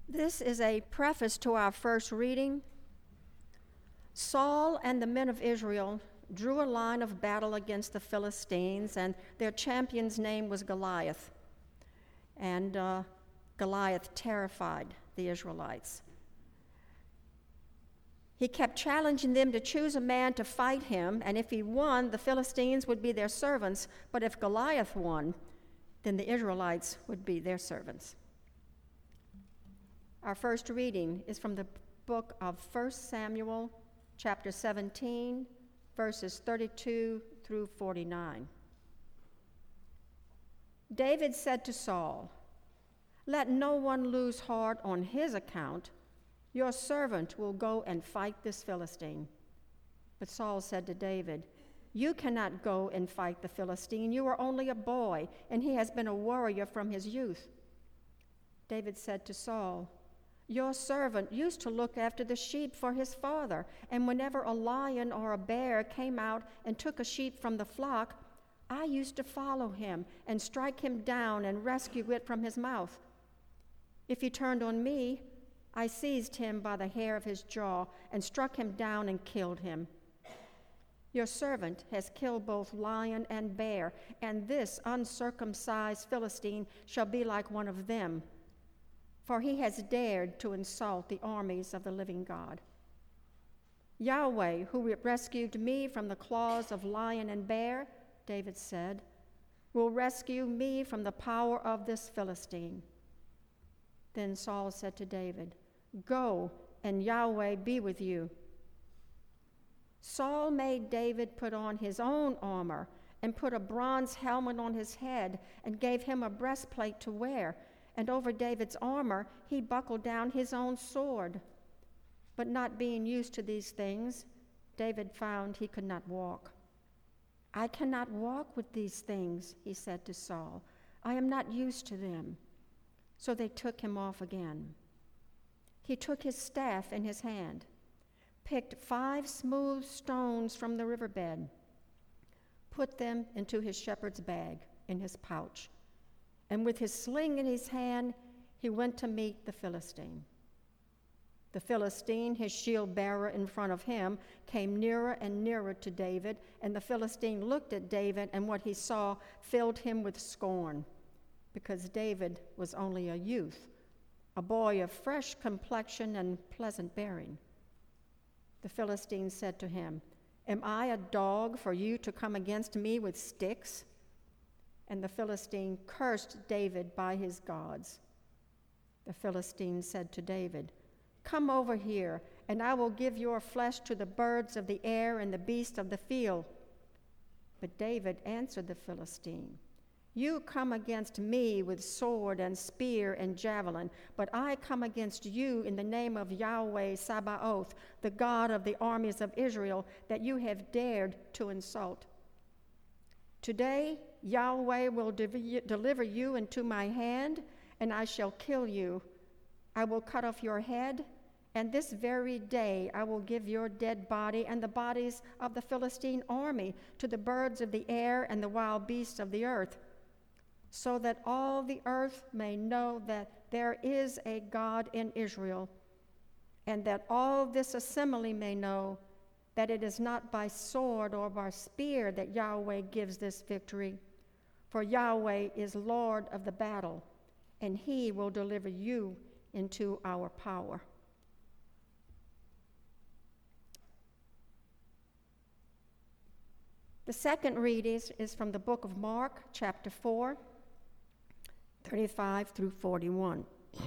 This is a preface to our first reading. Saul and the men of Israel drew a line of battle against the Philistines, and their champion's name was Goliath. And Goliath terrified the Israelites. He kept challenging them to choose a man to fight him, and if he won, the Philistines would be their servants, but if Goliath won, then the Israelites would be their servants. Our first reading is from the book of 1 Samuel, chapter 17, verses 32 through 49. David said to Saul, "Let no one lose heart on his account. Your servant will go and fight this Philistine." But Saul said to David, "You cannot go and fight the Philistine. You are only a boy, and he has been a warrior from his youth." David said to Saul, "Your servant used to look after the sheep for his father, and whenever a lion or a bear came out and took a sheep from the flock, I used to follow him and strike him down and rescue it from his mouth. If he turned on me, I seized him by the hair of his jaw and struck him down and killed him. Your servant has killed both lion and bear, and this uncircumcised Philistine shall be like one of them, for he has dared to insult the armies of the living God. Yahweh, who rescued me from the claws of lion and bear," David said, "will rescue me from the power of this Philistine." Then Saul said to David, "Go, and Yahweh be with you." Saul made David put on his own armor and put a bronze helmet on his head and gave him a breastplate to wear, and over David's armor he buckled down his own sword. But not being used to these things, David found he could not walk. "I cannot walk with these things," he said to Saul. "I am not used to them." So they took him off again. He took his staff in his hand, picked 5 smooth stones from the riverbed, put them into his shepherd's bag in his pouch, and with his sling in his hand, he went to meet the Philistine. The Philistine, his shield bearer in front of him, came nearer and nearer to David, and the Philistine looked at David, and what he saw filled him with scorn, because David was only a youth, a boy of fresh complexion and pleasant bearing. The Philistine said to him, "Am I a dog for you to come against me with sticks?" And the Philistine cursed David by his gods. The Philistine said to David, "Come over here, and I will give your flesh to the birds of the air and the beasts of the field." But David answered the Philistine, "You come against me with sword and spear and javelin, but I come against you in the name of Yahweh Sabaoth, the God of the armies of Israel, that you have dared to insult. Today Yahweh will deliver you into my hand, and I shall kill you. I will cut off your head, and this very day I will give your dead body and the bodies of the Philistine army to the birds of the air and the wild beasts of the earth, so that all the earth may know that there is a God in Israel, and that all this assembly may know that it is not by sword or by spear that Yahweh gives this victory, for Yahweh is Lord of the battle, and he will deliver you into our power." The second reading is from the book of Mark, chapter 4, 35 through 41.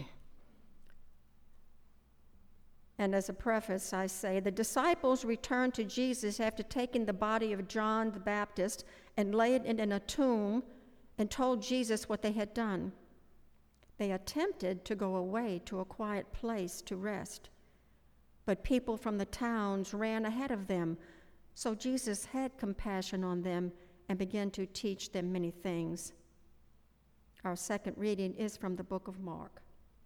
And as a preface, I say, the disciples returned to Jesus after taking the body of John the Baptist and laid it in a tomb and told Jesus what they had done. They attempted to go away to a quiet place to rest, but people from the towns ran ahead of them. So Jesus had compassion on them and began to teach them many things. Our second reading is from the book of Mark.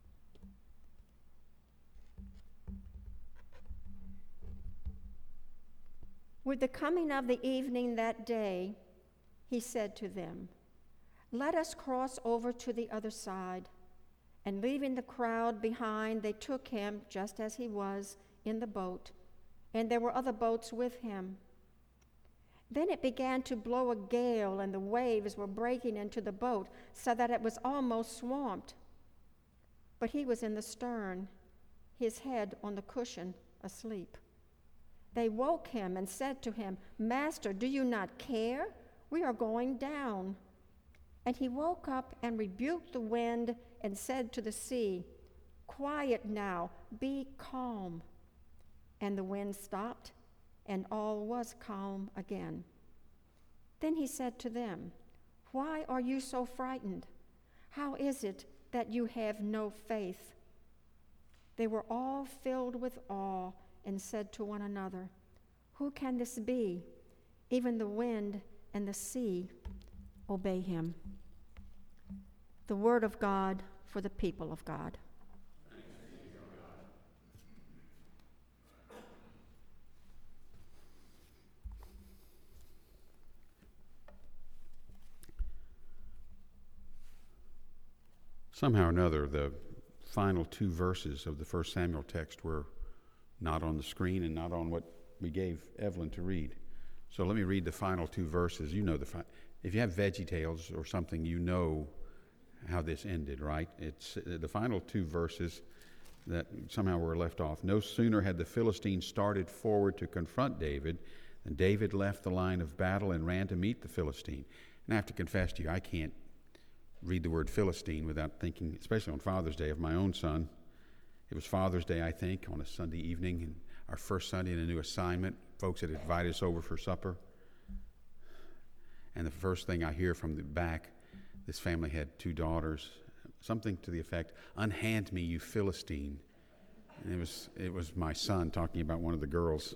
With the coming of the evening that day, he said to them, "Let us cross over to the other side." And leaving the crowd behind, they took him, just as he was, in the boat, and there were other boats with him. Then it began to blow a gale, and the waves were breaking into the boat, so that it was almost swamped. But he was in the stern, his head on the cushion, asleep. They woke him and said to him, "Master, do you not care? We are going down." And he woke up and rebuked the wind and said to the sea, "Quiet now, be calm." And the wind stopped, and all was calm again. Then he said to them, "Why are you so frightened? How is it that you have no faith?" They were all filled with awe and said to one another, "Who can this be? Even the wind and the sea obey him." The word of God for the people of God. Somehow or another, the final two verses of the 1 Samuel text were not on the screen and not on what we gave Evelyn to read. So let me read the final two verses. You know if you have VeggieTales or something, you know how this ended, right? It's the final two verses that somehow were left off. "No sooner had the Philistines started forward to confront David than David left the line of battle and ran to meet the Philistine." And I have to confess to you, I can't read the word Philistine without thinking, especially on Father's Day, of my own son. It was Father's Day, I think, on a Sunday evening, and our first Sunday in a new assignment. Folks had invited us over for supper. And the first thing I hear from the back, this family had two daughters, something to the effect, "Unhand me, you Philistine." And it was my son talking about one of the girls.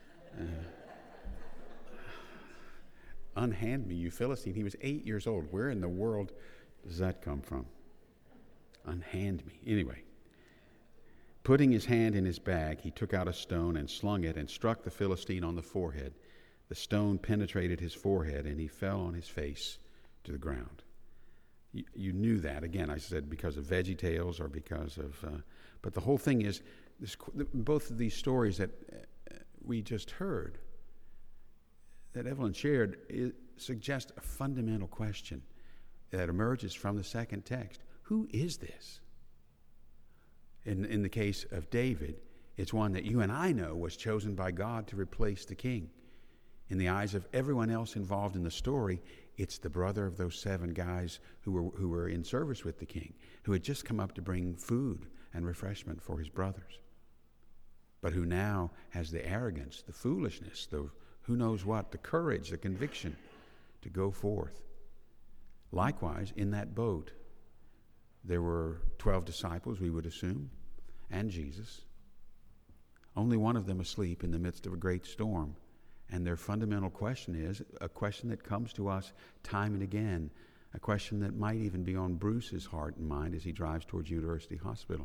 "Unhand me, you Philistine." He was 8 years old. Where in the world does that come from? Unhand me. Anyway, putting his hand in his bag, he took out a stone and slung it and struck the Philistine on the forehead. The stone penetrated his forehead, and he fell on his face to the ground. You knew that. Again, I said because of VeggieTales or because of... but the whole thing is, both of these stories that we just heard, that Evelyn shared, suggest a fundamental question that emerges from the second text. Who is this? In the case of David, it's one that you and I know was chosen by God to replace the king. In the eyes of everyone else involved in the story, it's the brother of those 7 guys who were in service with the king, who had just come up to bring food and refreshment for his brothers, but who now has the arrogance, the foolishness, the who knows what, the courage, the conviction to go forth. Likewise, in that boat, there were 12 disciples, we would assume, and Jesus. Only one of them asleep in the midst of a great storm. And their fundamental question is a question that comes to us time and again, a question that might even be on Bruce's heart and mind as he drives towards University Hospital.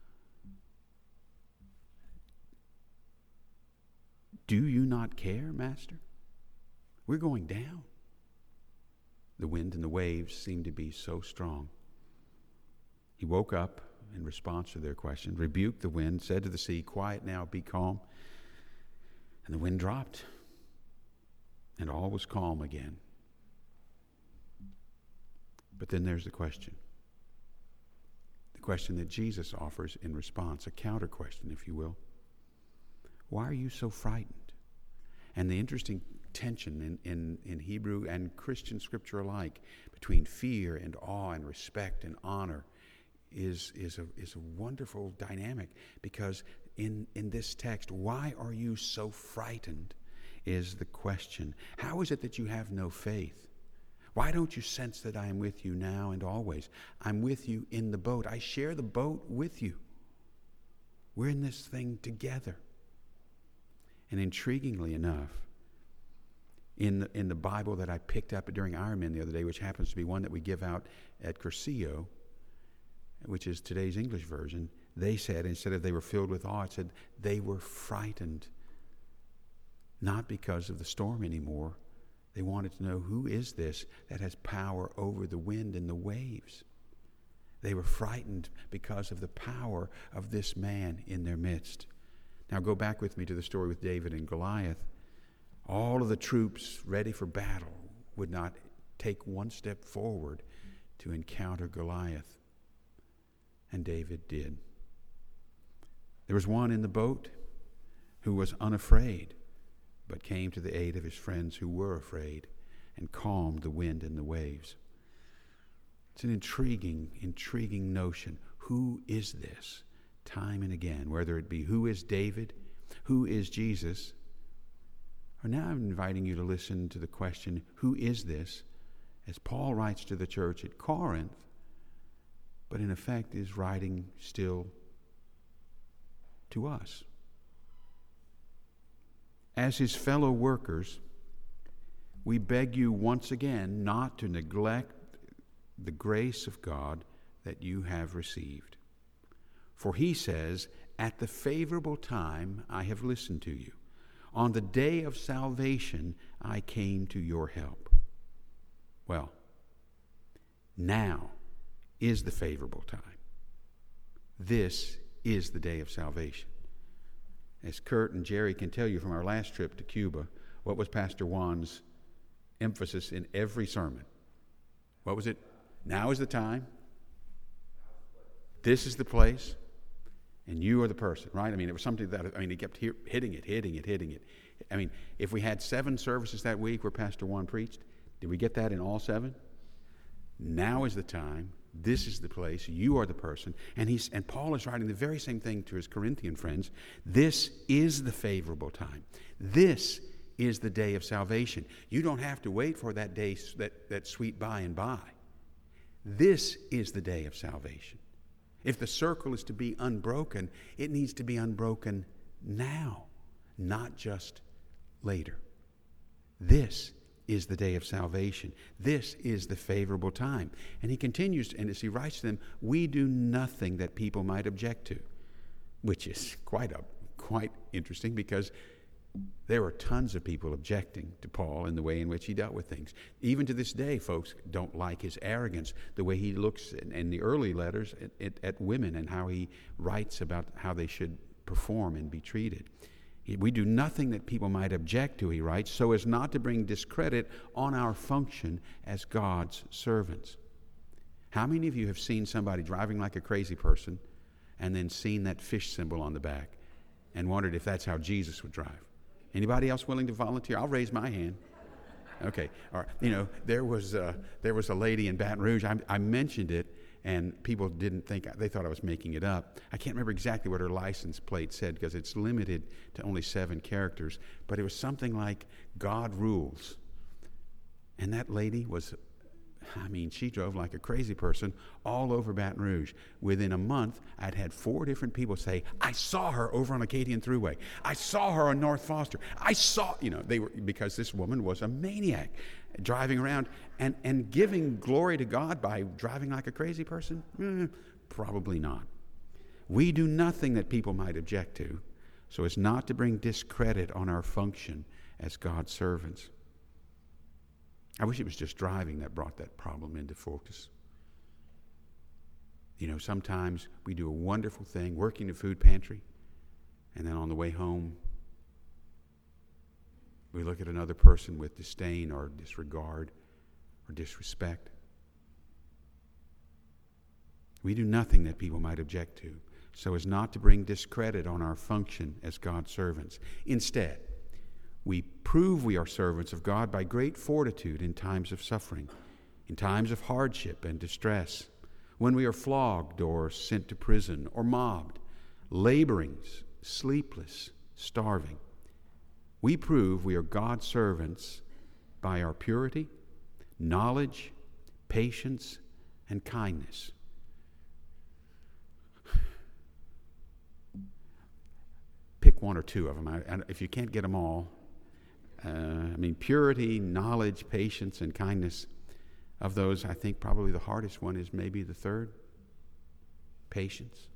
Do you not care, Master? We're going down. The wind and the waves seem to be so strong. He woke up in response to their question, rebuked the wind, said to the sea, "Quiet now, be calm." And the wind dropped, and all was calm again. But then there's the question that Jesus offers in response, a counter question, if you will. Why are you so frightened? And the interesting tension in Hebrew and Christian scripture alike between fear and awe and respect and honor is a wonderful dynamic, because in this text, why are you so frightened is the question. How is it that you have no faith? Why don't you sense that I am with you now and always? I'm with you in the boat. I share the boat with you. We're in this thing together. And intriguingly enough, in the Bible that I picked up during Ironman the other day, which happens to be one that we give out at Cursillo, which is today's English version, they said, instead of they were filled with awe, it said they were frightened. Not because of the storm anymore. They wanted to know, who is this that has power over the wind and the waves? They were frightened because of the power of this man in their midst. Now go back with me to the story with David and Goliath. All of the troops ready for battle would not take one step forward to encounter Goliath. And David did. There was one in the boat who was unafraid, but came to the aid of his friends who were afraid and calmed the wind and the waves. It's an intriguing notion. Who is this? Time and again, whether it be who is David, who is Jesus, or now I'm inviting you to listen to the question, who is this? As Paul writes to the church at Corinth, but in effect is writing still to us. As his fellow workers, we beg you once again not to neglect the grace of God that you have received. For he says, at the favorable time I have listened to you. On the day of salvation I came to your help. Well, now is the favorable time. This is the day of salvation. As Kurt and Jerry can tell you from our last trip to Cuba, what was Pastor Juan's emphasis in every sermon? What was it? Now is the time. This is the place. And you are the person, right? I mean, it was something that, he kept hitting it. I mean, if we had 7 services that week where Pastor Juan preached, did we get that in all 7? Now is the time. This is the place. You are the person. And Paul is writing the very same thing to his Corinthian friends. This is the favorable time. This is the day of salvation. You don't have to wait for that day, that sweet by and by. This is the day of salvation. If the circle is to be unbroken, it needs to be unbroken now, not just later. This is the day of salvation. This is the favorable time. And he continues, and as he writes to them, we do nothing that people might object to, which is quite interesting because there were tons of people objecting to Paul in the way in which he dealt with things. Even to this day, folks don't like his arrogance, the way he looks in the early letters at women and how he writes about how they should perform and be treated. We do nothing that people might object to, he writes, so as not to bring discredit on our function as God's servants. How many of you have seen somebody driving like a crazy person and then seen that fish symbol on the back and wondered if that's how Jesus would drive? Anybody else willing to volunteer? I'll raise my hand. Okay. All right. There was a lady in Baton Rouge. I mentioned it, and people didn't think, they thought I was making it up. I can't remember exactly what her license plate said because it's limited to only 7 characters, but it was something like, God rules. And that lady was, she drove like a crazy person all over Baton Rouge. Within a month, I'd had 4 different people say, I saw her over on Acadian Thruway. I saw her on North Foster. Because this woman was a maniac driving around and giving glory to God by driving like a crazy person? Probably not. We do nothing that people might object to, so as not to bring discredit on our function as God's servants. I wish it was just driving that brought that problem into focus. Sometimes we do a wonderful thing, working the food pantry, and then on the way home, we look at another person with disdain or disregard or disrespect. We do nothing that people might object to, so as not to bring discredit on our function as God's servants. Instead, we prove we are servants of God by great fortitude in times of suffering, in times of hardship and distress, when we are flogged or sent to prison or mobbed, laboring, sleepless, starving. We prove we are God's servants by our purity, knowledge, patience, and kindness. Pick 1 or 2 of them. If you can't get them all, purity, knowledge, patience, and kindness. Of those, I think probably the hardest one is maybe the third, patience.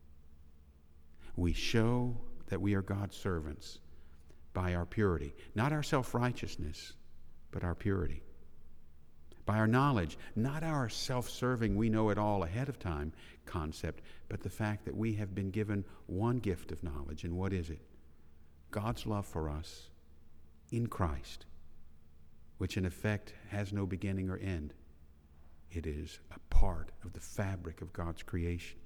We show that we are God's servants by our purity. Not our self-righteousness, but our purity. by our knowledge, not our self-serving, we know it all ahead of time concept, but the fact that we have been given one gift of knowledge. And what is it? God's love for us in Christ, which in effect has no beginning or end. It is a part of the fabric of God's creation.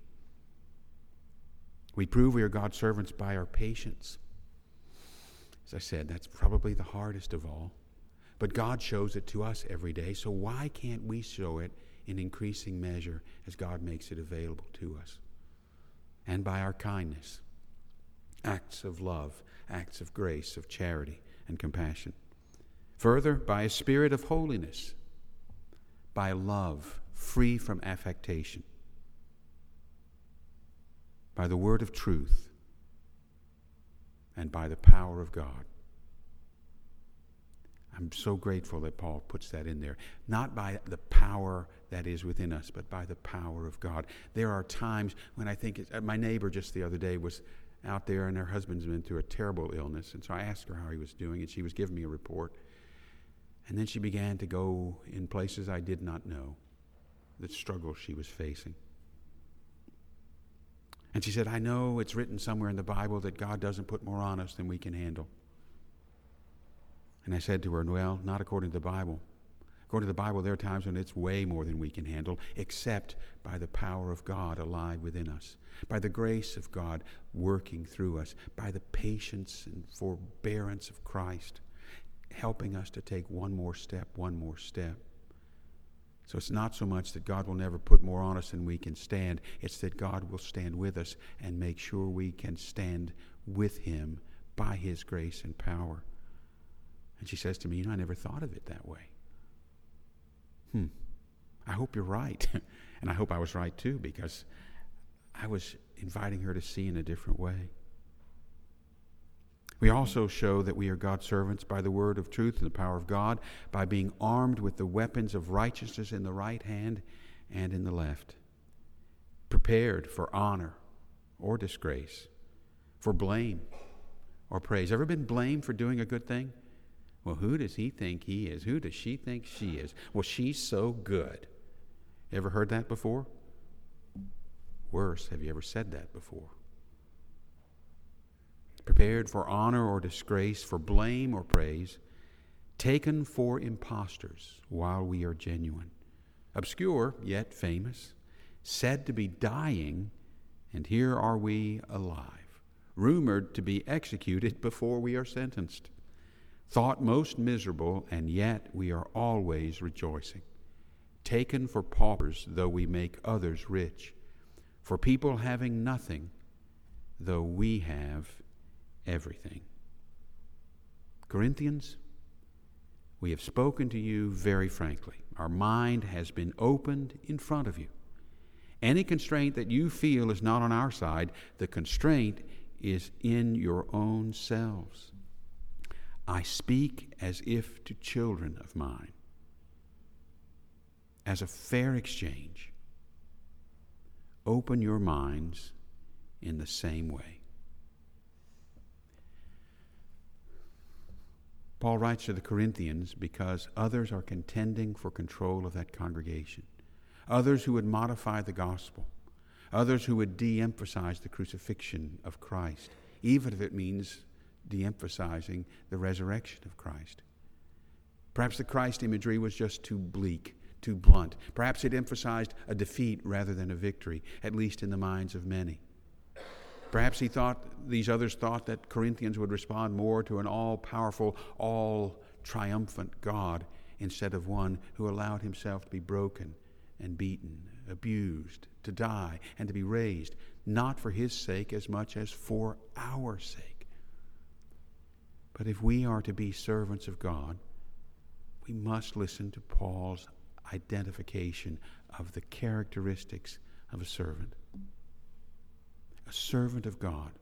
We prove we are God's servants by our patience. As I said, that's probably the hardest of all. But God shows it to us every day, so why can't we show it in increasing measure as God makes it available to us? And by our kindness, acts of love, acts of grace, of charity and compassion. Further, by a spirit of holiness, by love free from affectation, by the word of truth, and by the power of God. I'm so grateful that Paul puts that in there. Not by the power that is within us, but by the power of God. There are times when I think, my neighbor just the other day was out there and her husband's been through a terrible illness. And so I asked her how he was doing and she was giving me a report. And then she began to go in places I did not know, the struggles she was facing. And she said, I know it's written somewhere in the Bible that God doesn't put more on us than we can handle. And I said to her, well, not according to the Bible. According to the Bible, there are times when it's way more than we can handle, except by the power of God alive within us, by the grace of God working through us, by the patience and forbearance of Christ, helping us to take one more step. So it's not so much that God will never put more on us than we can stand. It's that God will stand with us and make sure we can stand with Him by His grace and power. And she says to me, I never thought of it that way. I hope you're right. And I hope I was right too, because I was inviting her to see in a different way. We also show that we are God's servants by the word of truth and the power of God, by being armed with the weapons of righteousness in the right hand and in the left, prepared for honor or disgrace, for blame or praise. Ever been blamed for doing a good thing? Well, who does he think he is? Who does she think she is? Well, she's so good. Ever heard that before? Worse, have you ever said that before? Prepared for honor or disgrace, for blame or praise, taken for impostors while we are genuine, obscure yet famous, said to be dying, and here are we alive, rumored to be executed before we are sentenced, thought most miserable, and yet we are always rejoicing, taken for paupers, though we make others rich, for people having nothing, though we have everything. Corinthians, we have spoken to you very frankly. Our mind has been opened in front of you. Any constraint that you feel is not on our side. The constraint is in your own selves. I speak as if to children of mine. As a fair exchange, open your minds in the same way. Paul writes to the Corinthians because others are contending for control of that congregation. Others who would modify the gospel. Others who would de-emphasize the crucifixion of Christ, even if it means de-emphasizing the resurrection of Christ. Perhaps the Christ imagery was just too bleak, too blunt. Perhaps it emphasized a defeat rather than a victory, at least in the minds of many. Perhaps these others thought that Corinthians would respond more to an all-powerful, all-triumphant God instead of one who allowed himself to be broken and beaten, abused, to die, and to be raised, not for his sake as much as for our sake. But if we are to be servants of God, we must listen to Paul's identification of the characteristics of a servant. A servant of God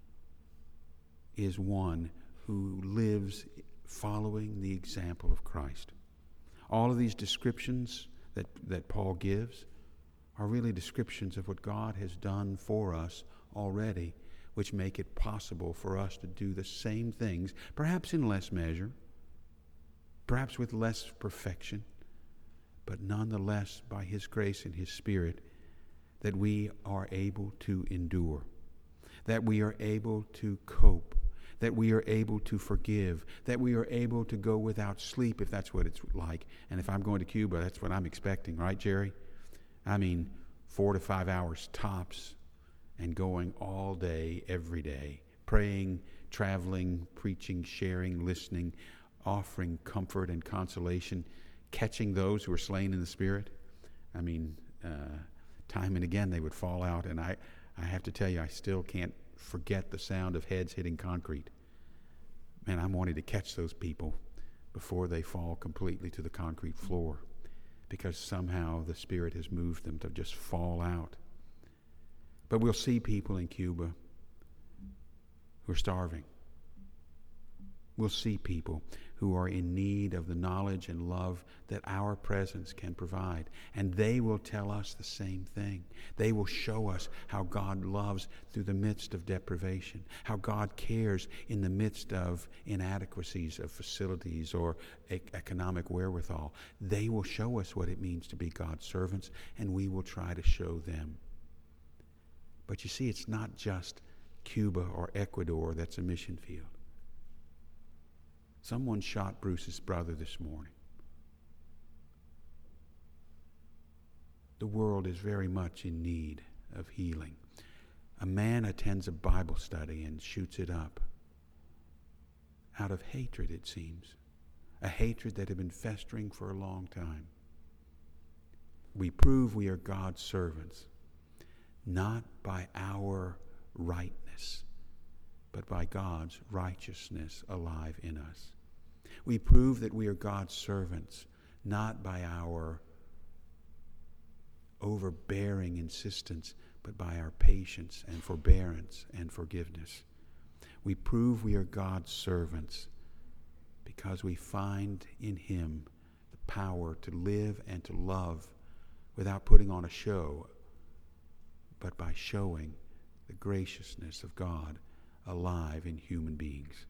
is one who lives following the example of Christ. All of these descriptions that Paul gives are really descriptions of what God has done for us already, which make it possible for us to do the same things, perhaps in less measure, perhaps with less perfection, but nonetheless, by His grace and His Spirit, that we are able to endure, that we are able to cope, that we are able to forgive, that we are able to go without sleep if that's what it's like. And if I'm going to Cuba, that's what I'm expecting, right, Jerry? I mean, 4 to 5 hours tops, and going all day, every day, praying, traveling, preaching, sharing, listening, offering comfort and consolation, catching those who are slain in the Spirit. I mean, time and again they would fall out, and I have to tell you, I still can't forget the sound of heads hitting concrete. Man, I'm wanting to catch those people before they fall completely to the concrete floor, because somehow the Spirit has moved them to just fall out. But we'll see people in Cuba who are starving. We'll see people who are in need of the knowledge and love that our presence can provide. And they will tell us the same thing. They will show us how God loves through the midst of deprivation, how God cares in the midst of inadequacies of facilities or economic wherewithal. They will show us what it means to be God's servants, and we will try to show them. But you see, it's not just Cuba or Ecuador that's a mission field. Someone shot Bruce's brother this morning. The world is very much in need of healing. A man attends a Bible study and shoots it up out of hatred, it seems. A hatred that had been festering for a long time. We prove we are God's servants, not by our rightness, but by God's righteousness alive in us. We prove that we are God's servants, not by our overbearing insistence, but by our patience and forbearance and forgiveness. We prove we are God's servants because we find in Him the power to live and to love without putting on a show, but by showing the graciousness of God alive in human beings.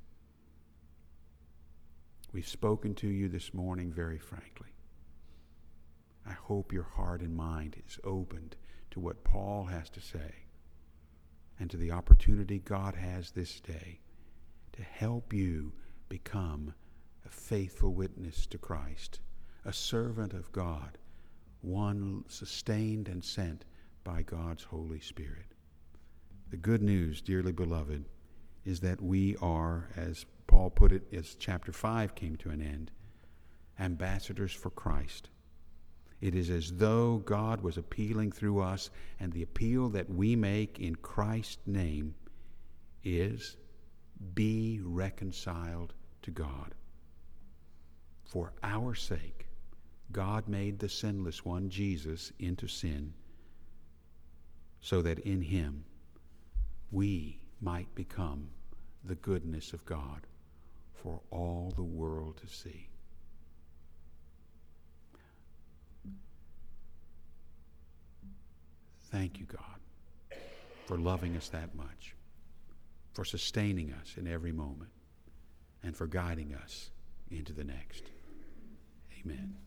We've spoken to you this morning very frankly. I hope your heart and mind is opened to what Paul has to say and to the opportunity God has this day to help you become a faithful witness to Christ, a servant of God, one sustained and sent by God's Holy Spirit. The good news, dearly beloved, is that we are, as Paul put it as chapter 5 came to an end, ambassadors for Christ. It is as though God was appealing through us, and the appeal that we make in Christ's name is, be reconciled to God. For our sake, God made the sinless one, Jesus, into sin, so that in Him we might become the goodness of God for all the world to see. Thank you, God, for loving us that much, for sustaining us in every moment, and for guiding us into the next. Amen.